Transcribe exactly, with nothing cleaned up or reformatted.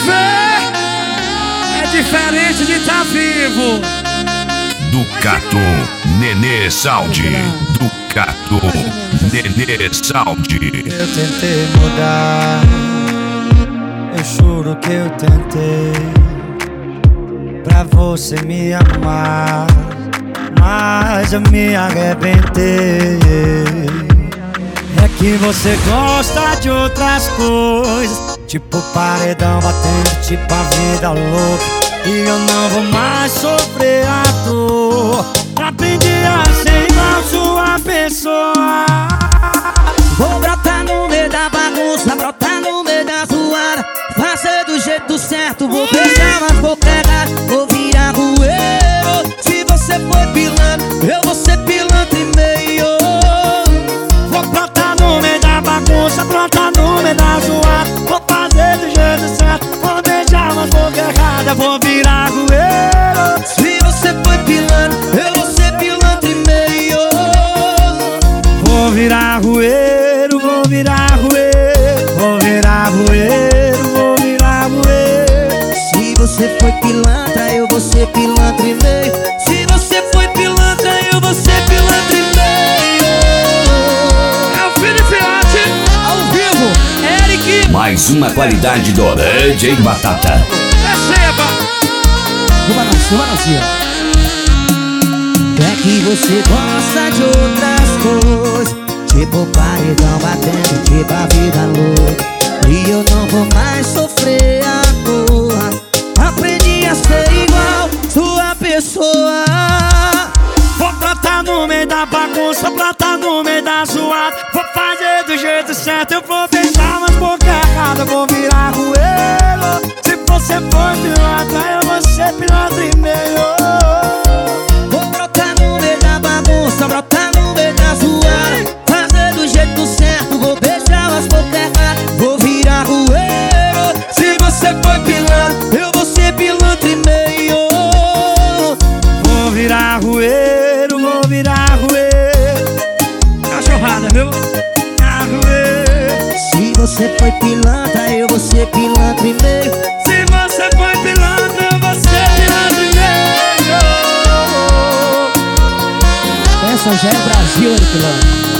viver é diferente de estar vivo. Ducato Nenê Saúde. Ducato Nenê Saúde. Eu tentei mudar, eu juro que eu tentei, pra você me amar, mas eu me arrebentei. É que você gosta de outras coisas, tipo paredão batendo, tipo a vida louca. E eu não vou mais sofrer a dor. Aprendi a ser igual sua pessoa. Vou brotar no meio da bagunça, brotar no meio da zoada, fazer do jeito certo, vou beijar mas vou pegar, vou virar rueiro. Se você for pilantra, eu vou ser pilantra e meio. Vou brotar no meio da bagunça, brotar no meio da zoada, vou fazer do jeito certo, vou beijar mas vou pegar, vou virar rueiro. Se você for pilantra, eu vou ser pilantra e meio. Vou virar rueiro, vou virar rueiro, vou virar rueiro, vou virar rueiro. Se você foi pilantra, eu vou ser pilantra e meio. Se você foi pilantra, eu vou ser pilantra e meio. É o Fini Fiote, Ao vivo, Eric. Mais uma qualidade do D J Batata. receba. Uma nossa, uma nossa. É que você gosta de outras coisas, tipo paredão batendo, tipo a vida louca. E eu não vou mais sofrer a dor. Aprendi a ser igual sua pessoa. Vou brotar no meio da bagunça, brotar no meio da zoada, vou fazer do jeito certo, eu vou beijar mas boca errada, vou virar rueiro. Se você for pilantra, eu vou ser pilantra e meio. Vou brotar no meio da bagunça, brotar no meio da zoada, fazer do jeito certo, vou beijar mas boca errada, vou virar rueiro. Se você for pilantra, eu vou ser pilantra e meio. Vou virar rueiro, vou virar rueiro. Cachorrada, viu? Virar rueiro. Se você foi pilantra, eu vou ser pilantra e meio. Se você foi pilantra, eu vou ser pilantra e meio. Essa já é Brasil, Eric Lano.